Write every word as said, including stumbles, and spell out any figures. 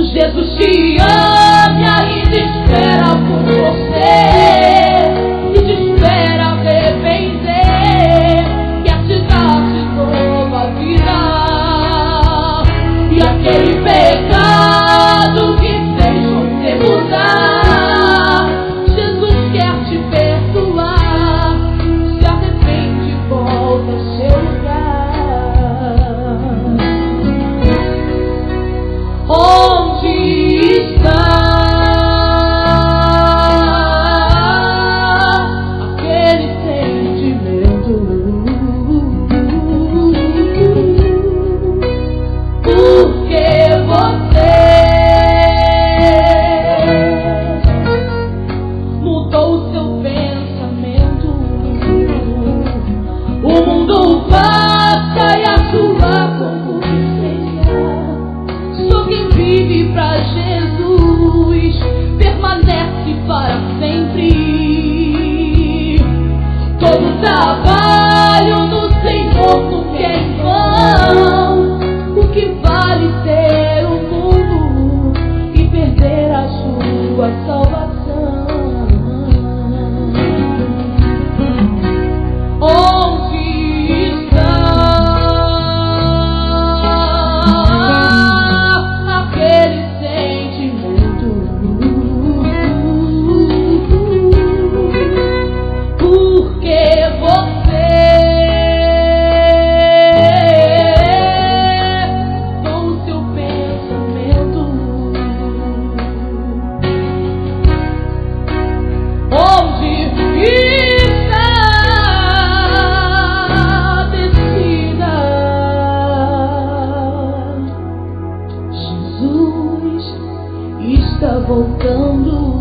Jesus te ama e ainda espera por você, e te espera arrepender, quer te dar de nova vida. E aquele pecado que fez você mudar, Jesus quer te perdoar. Se arrepende, volta ao seu lugar. Onde está aquele sentimento? Porque você mudou o seu pensamento. O mundo passa e a sua concupiscência. Só quem vive pra Jesus permanece para sempre. Todo trabalho do Senhor nunca é em vão. O que vale ter o mundo e perder a sua salvação? Onde está aquele sentimento? Porque você com o seu pensamento. Onde está? Decida. Jesus está voltando.